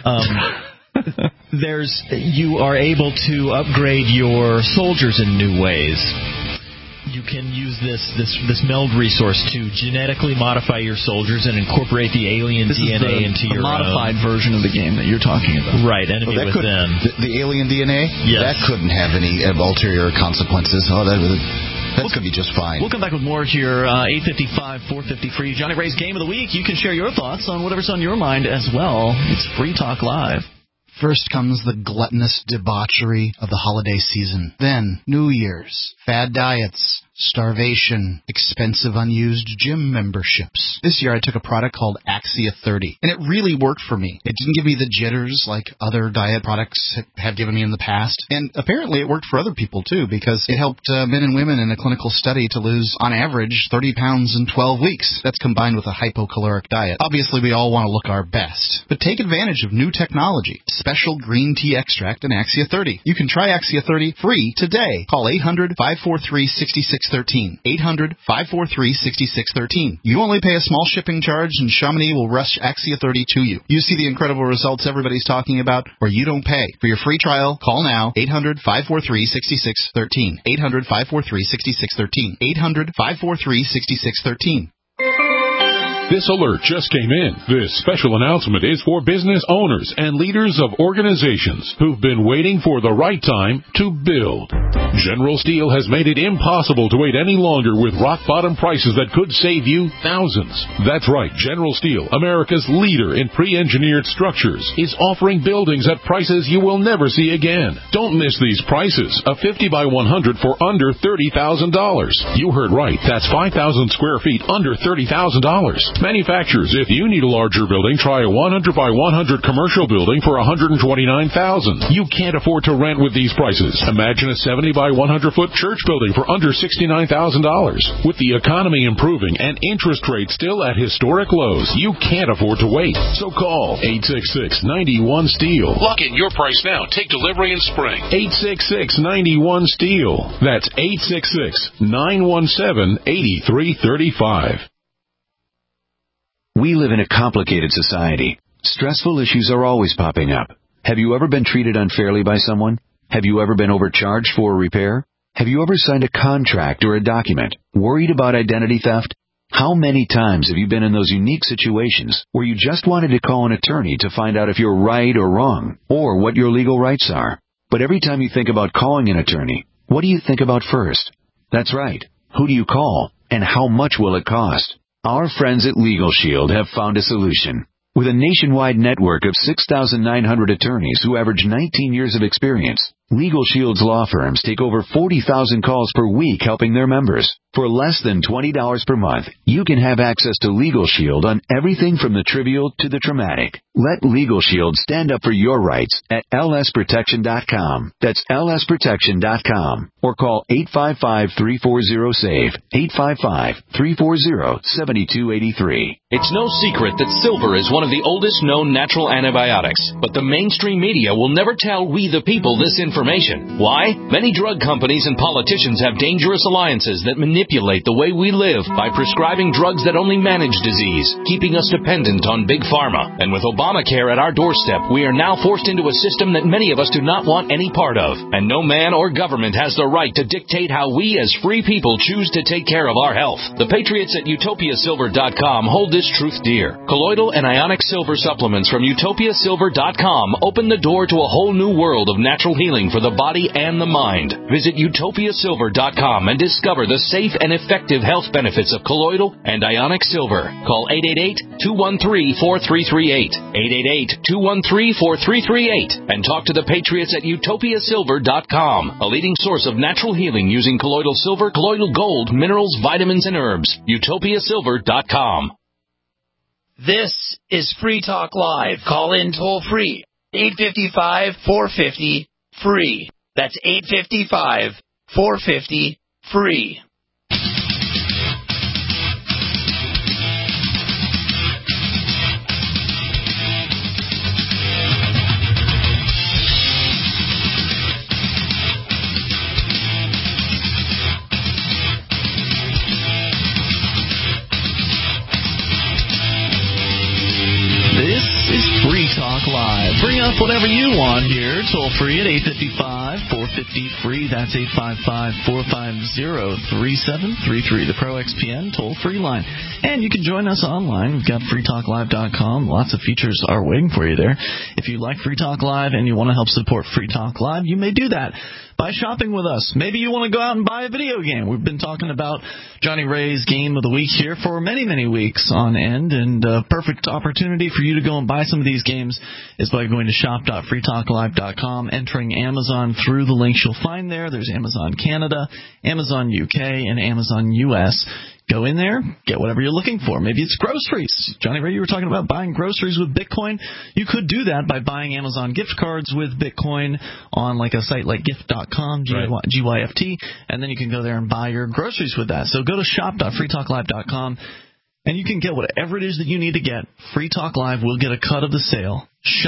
Speaker 2: You are able to upgrade your soldiers in new ways. You can use this meld resource to genetically modify your soldiers and incorporate the alien DNA into your
Speaker 1: modified version of the game that you're talking about.
Speaker 2: Right, Enemy Within.
Speaker 3: The alien DNA?
Speaker 2: Yes.
Speaker 3: That couldn't have any ulterior consequences. That's going to be just fine.
Speaker 1: We'll come back with more here, 855, 450 free. Johnny Ray's Game of the Week. You can share your thoughts on whatever's on your mind as well. It's Free Talk Live.
Speaker 3: First comes the gluttonous debauchery of the holiday season. Then, New Year's, fad diets, starvation, expensive unused gym memberships. This year I took a product called Axia 30, and it really worked for me. It didn't give me the jitters like other diet products have given me in the past, and apparently it worked for other people too, because it helped men and women in a clinical study to lose, on average, 30 pounds in 12 weeks. That's combined with a hypocaloric diet. Obviously, we all want to look our best, but take advantage of new technology. Special green tea extract in Axia 30. You can try Axia 30 free today. Call 800-543-6613. 800-543-6613. You only pay a small shipping charge, and Chamonix will rush Axia 30 to you. You see the incredible results everybody's talking about, or you don't pay. For your free trial, call now. 800-543-6613. 800-543-6613. 800-543-6613.
Speaker 14: This alert just came in. This special announcement is for business owners and leaders of organizations who've been waiting for the right time to build. General Steel has made it impossible to wait any longer with rock-bottom prices that could save you thousands. That's right, General Steel, America's leader in pre-engineered structures, is offering buildings at prices you will never see again. Don't miss these prices. A 50 by 100 for under $30,000. You heard right. That's 5,000 square feet under $30,000. Manufacturers, if you need a larger building, try a 100 by 100 commercial building for $129,000. You can't afford to rent with these prices. Imagine a 70 by 100-foot church building for under $69,000. With the economy improving and interest rates still at historic lows, you can't afford to wait. So call 866-91-STEEL. Lock in your price now. Take delivery in spring. 866-91-STEEL. That's 866-917-8335.
Speaker 12: We live in a complicated society. Stressful issues are always popping up. Have you ever been treated unfairly by someone? Have you ever been overcharged for a repair? Have you ever signed a contract or a document? Worried about identity theft? How many times have you been in those unique situations where you just wanted to call an attorney to find out if you're right or wrong, or what your legal rights are? But every time you think about calling an attorney, what do you think about first? That's right. Who do you call, and how much will it cost? Our friends at Legal Shield have found a solution. With a nationwide network of 6,900 attorneys who average 19 years of experience, Legal Shield's law firms take over 40,000 calls per week helping their members. For less than $20 per month, you can have access to Legal Shield on everything from the trivial to the traumatic. Let Legal Shield stand up for your rights at lsprotection.com. That's lsprotection.com. Or call 855-340-SAVE, 855-340-7283.
Speaker 15: It's no secret that silver is one of the oldest known natural antibiotics, but the mainstream media will never tell we the people this information. Why? Many drug companies and politicians have dangerous alliances that manipulate the way we live by prescribing drugs that only manage disease, keeping us dependent on big pharma. And with Obamacare at our doorstep, we are now forced into a system that many of us do not want any part of. And no man or government has the right to dictate how we as free people choose to take care of our health. The patriots at utopiasilver.com hold this truth dear. Colloidal and ionic silver supplements from utopiasilver.com open the door to a whole new world of natural healing for the body and the mind. Visit utopiasilver.com and discover the safe and effective health benefits of colloidal and ionic silver. Call 888-213-4338, 888-213-4338, and talk to the patriots at utopiasilver.com, a leading source of natural healing using colloidal silver, colloidal gold, minerals, vitamins, and herbs. utopiasilver.com.
Speaker 8: This is Free Talk Live. Call in toll free. 855-450-FREE. That's 855-450-FREE.
Speaker 1: Live. Bring up whatever you want here. Toll free at 855-450-FREE. That's 855-450-3733. The Pro XPN toll free line. And you can join us online. We've got freetalklive.com. Lots of features are waiting for you there. If you like Free Talk Live and you want to help support Free Talk Live, you may do that by shopping with us. Maybe you want to go out and buy a video game. We've been talking about Johnny Ray's Game of the Week here for many, many weeks on end, and a perfect opportunity for you to go and buy some of these games is by going to shop.freetalklive.com, entering Amazon through the links you'll find there. There's Amazon Canada, Amazon UK, and Amazon US. Go in there, get whatever you're looking for. Maybe it's groceries. Johnny Ray, you were talking about buying groceries with Bitcoin. You could do that by buying Amazon gift cards with Bitcoin on like a site like gift.com, GYFT, and then you can go there and buy your groceries with that. So go to shop.freetalklive.com, and you can get whatever it is that you need to get. Free Talk Live will get a cut of the sale.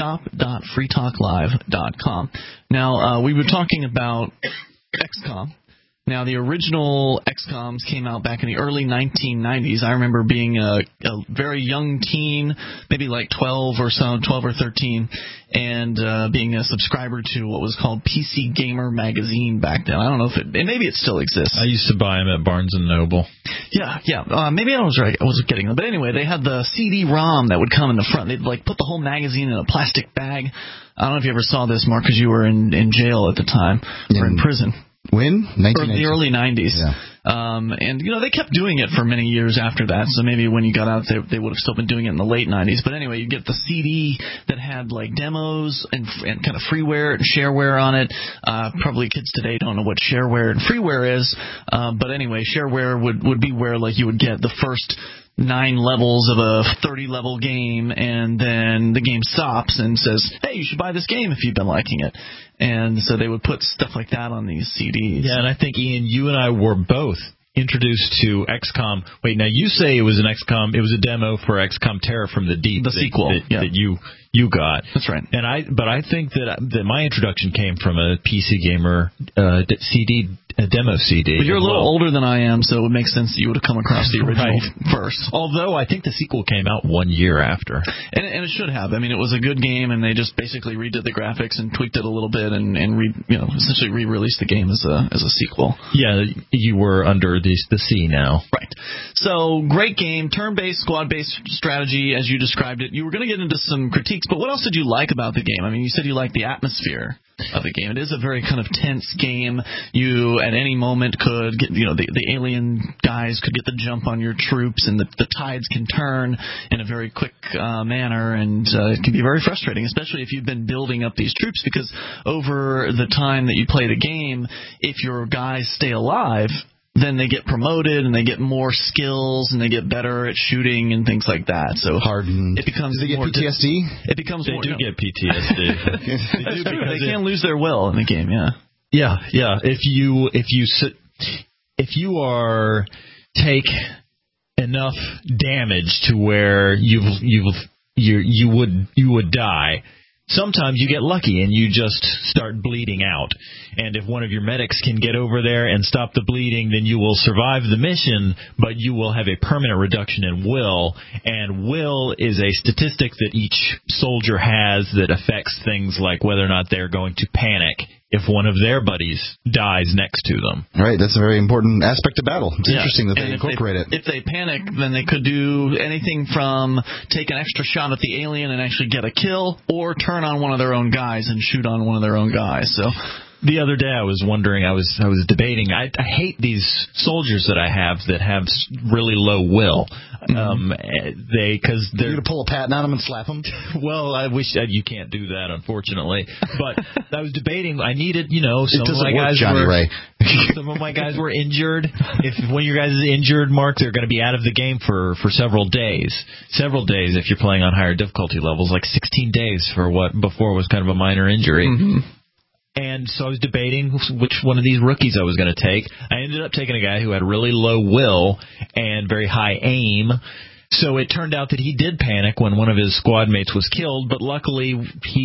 Speaker 1: Shop.freetalklive.com. Now, we were talking about XCOM. Now, the original XCOMs came out back in the early 1990s. I remember being a very young teen, maybe like 12 or 13, and being a subscriber to what was called PC Gamer magazine back then. I don't know if maybe it still exists. I
Speaker 2: used to buy them at Barnes & Noble.
Speaker 1: Yeah. Maybe I was right. I wasn't getting them. But anyway, they had the CD-ROM that would come in the front. They'd like put the whole magazine in a plastic bag. I don't know if you ever saw this, Mark, because you were in jail at the time, or in prison.
Speaker 3: When?
Speaker 1: Or the early 90s. Yeah. And, they kept doing it for many years after that, so maybe when you got out, they would have still been doing it in the late 90s. But anyway, you get the CD that had, like, demos and kind of freeware and shareware on it. Probably kids today don't know what shareware and freeware is. But anyway, shareware would be where, like, you would get the first 9 levels of a 30-level game, and then the game stops and says, hey, you should buy this game if you've been liking it. And so they would put stuff like that on these CDs.
Speaker 2: Yeah, and I think, Ian, you and I were both introduced to XCOM. Wait, now you say it was an XCOM. It was a demo for XCOM Terror from the Deep.
Speaker 1: The sequel.
Speaker 2: That you got.
Speaker 1: That's right.
Speaker 2: But I think that my introduction came from a PC Gamer CD. A demo CD.
Speaker 1: But you're a little older than I am, so it would make sense that you would have come across the original first.
Speaker 2: Although I think the sequel came out 1 year after.
Speaker 1: And it should have. I mean, it was a good game, and they just basically redid the graphics and tweaked it a little bit and essentially re-released the game as a sequel.
Speaker 2: Yeah, you were under the C now.
Speaker 1: Right. So, great game, turn-based, squad-based strategy, as you described it. You were going to get into some critiques, but what else did you like about the game? I mean, you said you liked the atmosphere of the game. It is a very kind of tense game. You at any moment could get, the alien guys could get the jump on your troops, and the tides can turn in a very quick manner, and it can be very frustrating, especially if you've been building up these troops, because over the time that you play the game, if your guys stay alive, then they get promoted and they get more skills and they get better at shooting and things like that. So
Speaker 3: hardened.
Speaker 1: It becomes
Speaker 3: Do they get PTSD?
Speaker 1: It becomes
Speaker 2: they
Speaker 1: more,
Speaker 2: do get PTSD.
Speaker 1: They do, because they can lose their will in the game.
Speaker 2: Yeah. If you are take enough damage to where you would die. Sometimes you get lucky and you just start bleeding out. And if one of your medics can get over there and stop the bleeding, then you will survive the mission, but you will have a permanent reduction in will. And will is a statistic that each soldier has that affects things like whether or not they're going to panic if one of their buddies dies next to them.
Speaker 3: Right, that's a very important aspect of battle. It's interesting that they incorporate it.
Speaker 1: If they panic, then they could do anything from take an extra shot at the alien and actually get a kill, or turn on one of their own guys and shoot on one of their own guys. So
Speaker 2: the other day I was wondering, I was debating, I hate these soldiers that I have that have really low will. Because they're
Speaker 3: going to pull a patent on them and slap them.
Speaker 2: Well, I wish you can't do that, unfortunately. But I was debating. I needed, some of my guys were injured. If one of your guys is injured, Mark, they're going to be out of the game for several days. Several days if you're playing on higher difficulty levels, like 16 days for what before was kind of a minor injury.
Speaker 1: Mm-hmm.
Speaker 2: And so I was debating which one of these rookies I was going to take. I ended up taking a guy who had really low will and very high aim. So it turned out that he did panic when one of his squad mates was killed, but luckily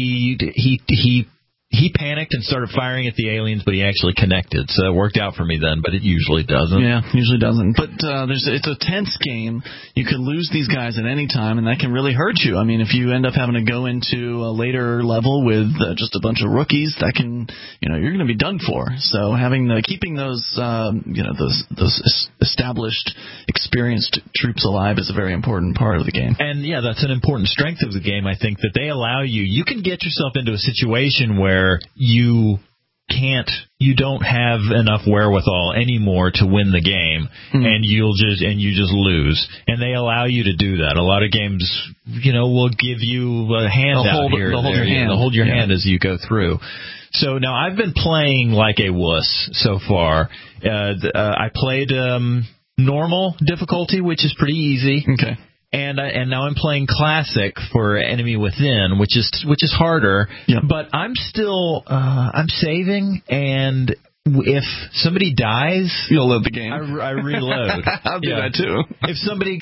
Speaker 2: he panicked and started firing at the aliens, but he actually connected. So it worked out for me then, but it usually doesn't.
Speaker 1: Yeah, usually doesn't. But it's a tense game. You can lose these guys at any time, and that can really hurt you. I mean, if you end up having to go into a later level with just a bunch of rookies, that can, you're going to be done for. So keeping those established, experienced troops alive is a very important part of the game.
Speaker 2: And yeah, that's an important strength of the game. I think that they allow you can get yourself into a situation where you don't have enough wherewithal anymore to win the game, and you just lose. And they allow you to do that. A lot of games, will give you a handout here. They'll hold your hand as you go through. So now I've been playing like a wuss so far. I played normal difficulty, which is pretty easy.
Speaker 1: Okay.
Speaker 2: And now I'm playing classic for Enemy Within, which is harder.
Speaker 1: Yep.
Speaker 2: But I'm still I'm saving, and if somebody dies,
Speaker 1: you'll load the game.
Speaker 2: I reload.
Speaker 1: I'll do that too.
Speaker 2: If somebody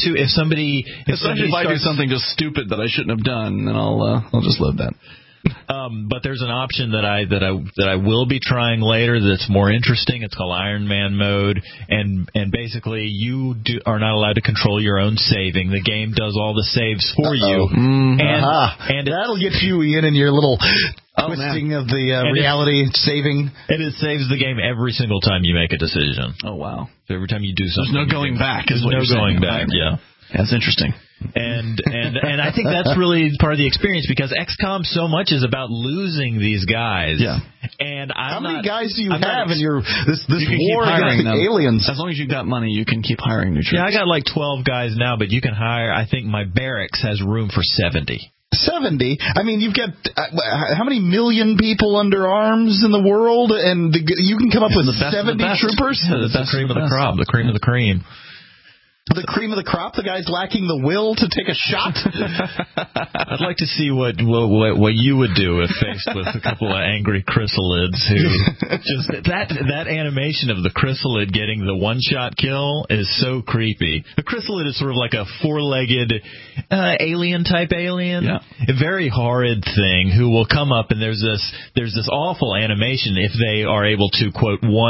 Speaker 2: if
Speaker 1: I do something just stupid that I shouldn't have done, then I'll just load that.
Speaker 2: But there's an option that I will be trying later that's more interesting. It's called Iron Man mode, and basically you are not allowed to control your own saving. The game does all the saves for you, and
Speaker 3: that'll get you in your little twisting of the reality saving.
Speaker 2: And it saves the game every single time you make a decision.
Speaker 1: Oh wow!
Speaker 2: So every time you do something,
Speaker 1: there's no going back.
Speaker 2: There's no going back. Yeah,
Speaker 1: that's interesting.
Speaker 2: And I think that's really part of the experience, because XCOM so much is about losing these guys.
Speaker 1: Yeah.
Speaker 2: And
Speaker 3: how many guys do you have in your this war against aliens?
Speaker 1: As long as you've got money, you can keep hiring new troops.
Speaker 2: Yeah, I got like 12 guys now, but you can hire. I think my barracks has room for 70.
Speaker 3: 70? I mean, you've got how many million people under arms in the world, and you can come up with 70 troopers?
Speaker 2: Yeah, that's the cream of the crop. The cream of the cream.
Speaker 3: The cream of the crop, the guy's lacking the will to take a shot.
Speaker 2: I'd like to see what you would do if faced with a couple of angry chrysalids who just that animation of the chrysalid getting the one-shot kill is so creepy. The chrysalid is sort of like a four-legged alien-type alien.
Speaker 1: Yeah.
Speaker 2: A very horrid thing who will come up, and there's this awful animation if they are able to, quote, one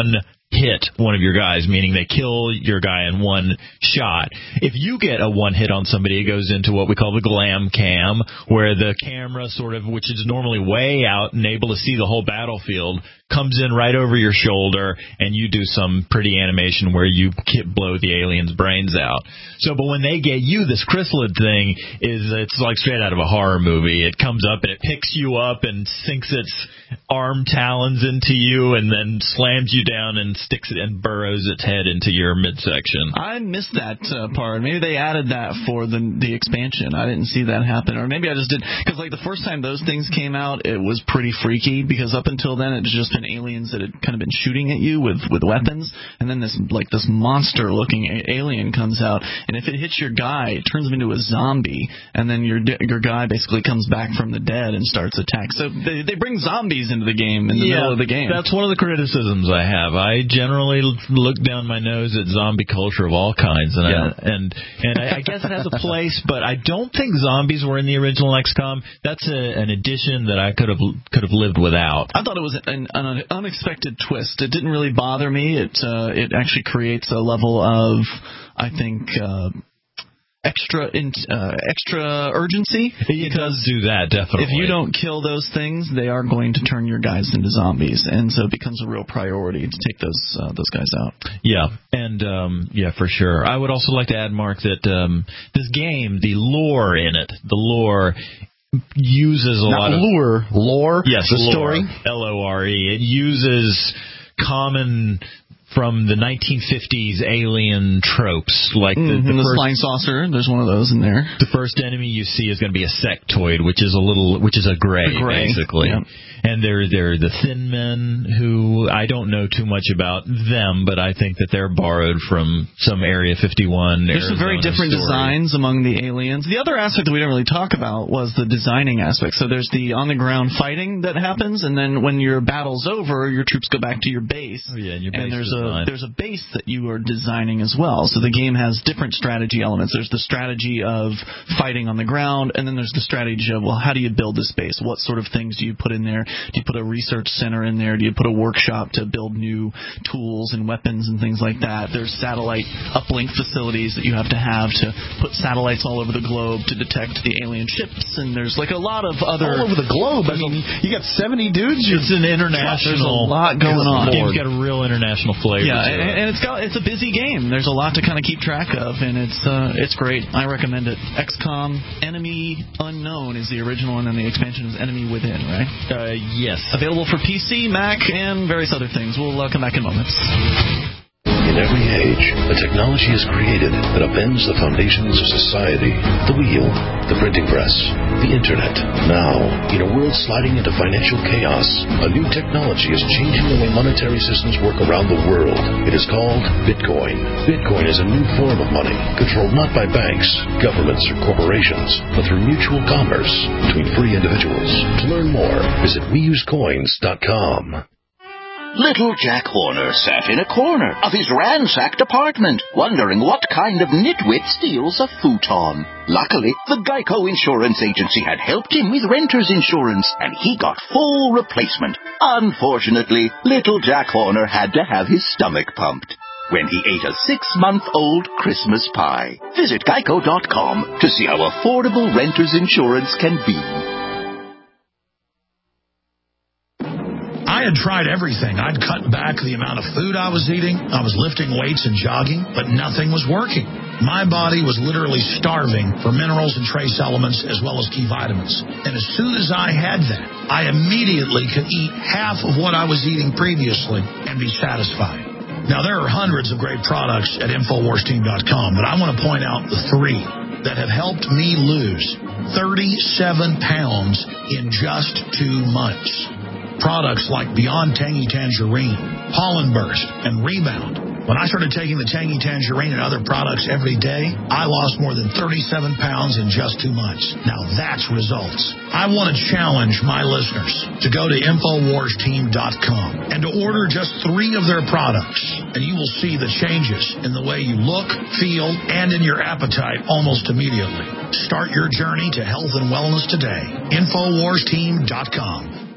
Speaker 2: hit one of your guys, meaning they kill your guy in one shot. If you get a one hit on somebody, it goes into what we call the glam cam, where the camera sort of, which is normally way out and able to see the whole battlefield, comes in right over your shoulder, and you do some pretty animation where you blow the alien's brains out. So, but when they get you, this chrysalid thing it's like straight out of a horror movie. It comes up and it picks you up and sinks its arm talons into you and then slams you down and sticks it and burrows its head into your midsection.
Speaker 1: I missed that part. Maybe they added that for the expansion. I didn't see that happen, or maybe I just didn't, because like the first time those things came out, it was pretty freaky, because up until then it had just been aliens that had kind of been shooting at you with weapons, and then this monster looking alien comes out, and if it hits your guy, it turns him into a zombie, and then your guy basically comes back from the dead and starts attacking. So they bring zombies into the game in the middle of the game.
Speaker 2: That's one of the criticisms I have. I generally look down my nose at zombie culture of all kinds, and I guess it has a place, but I don't think zombies were in the original XCOM. That's an addition that I could have lived without.
Speaker 1: I thought it was an unexpected twist. It didn't really bother me. It actually creates a level of, I think, extra urgency.
Speaker 2: It does do that, definitely.
Speaker 1: If you don't kill those things, they are going to turn your guys into zombies, and so it becomes a real priority to take those guys out.
Speaker 2: Yeah, and for sure. I would also like to add, Mark, that this game, the lore in it, uses a lot of
Speaker 3: lore.
Speaker 2: Yes,
Speaker 3: the
Speaker 2: lore,
Speaker 3: story.
Speaker 2: LORE. It uses common from the 1950s alien tropes, like the
Speaker 1: first flying saucer. There's one of those in there.
Speaker 2: The first enemy you see is going to be a sectoid, which is a gray. Basically. Yeah. And they're the Thin Men, who I don't know too much about them, but I think that they're borrowed from some Area 51.
Speaker 1: There's some very different designs among the aliens. The other aspect that we didn't really talk about was the designing aspect. So there's the on-the-ground fighting that happens, and then when your battle's over, your troops go back to your base.
Speaker 2: Oh, yeah, and your base
Speaker 1: there's a base that you are designing as well. So the game has different strategy elements. There's the strategy of fighting on the ground, and then there's the strategy of, well, how do you build this base? What sort of things do you put in there? Do you put a research center in there? Do you put a workshop to build new tools and weapons and things like that? There's satellite uplink facilities that you have to put satellites all over the globe to detect the alien ships, and there's like a lot of other...
Speaker 3: All over the globe? I mean, you got 70 dudes?
Speaker 2: It's an international...
Speaker 1: There's a lot going on.
Speaker 2: The game's got a real international flavor.
Speaker 1: Yeah, and it's a busy game. There's a lot to kind of keep track of, and it's great. I recommend it. XCOM Enemy Unknown is the original, and then the expansion is Enemy Within, right?
Speaker 2: Yes.
Speaker 1: Available for PC, Mac, and various other things. We'll come back in moments.
Speaker 16: In every age, a technology is created that upends the foundations of society. The wheel, the printing press, the internet. Now, in a world sliding into financial chaos, a new technology is changing the way monetary systems work around the world. It is called Bitcoin. Bitcoin is a new form of money, controlled not by banks, governments, or corporations, but through mutual commerce between free individuals. To learn more, visit WeUseCoins.com.
Speaker 17: Little Jack Horner sat in a corner of his ransacked apartment, wondering what kind of nitwit steals a futon. Luckily, the Geico Insurance Agency had helped him with renter's insurance, and he got full replacement. Unfortunately, little Jack Horner had to have his stomach pumped when he ate a 6-month-old Christmas pie. Visit Geico.com to see how affordable renter's insurance can be.
Speaker 18: I had tried everything. I'd cut back the amount of food I was eating. I was lifting weights and jogging, but nothing was working. My body was literally starving for minerals and trace elements as well as key vitamins. And as soon as I had that, I immediately could eat half of what I was eating previously and be satisfied. Now, there are hundreds of great products at InfoWarsTeam.com, but I want to point out the 3 that have helped me lose 37 pounds in just 2 months. Products like Beyond Tangy Tangerine, Pollen Burst, and Rebound. When I started taking the Tangy Tangerine and other products every day, I lost more than 37 pounds in just 2 months. Now that's results. I want to challenge my listeners to go to InfoWarsTeam.com and to order just 3 of their products, and you will see the changes in the way you look, feel, and in your appetite almost immediately. Start your journey to health and wellness today. InfoWarsTeam.com.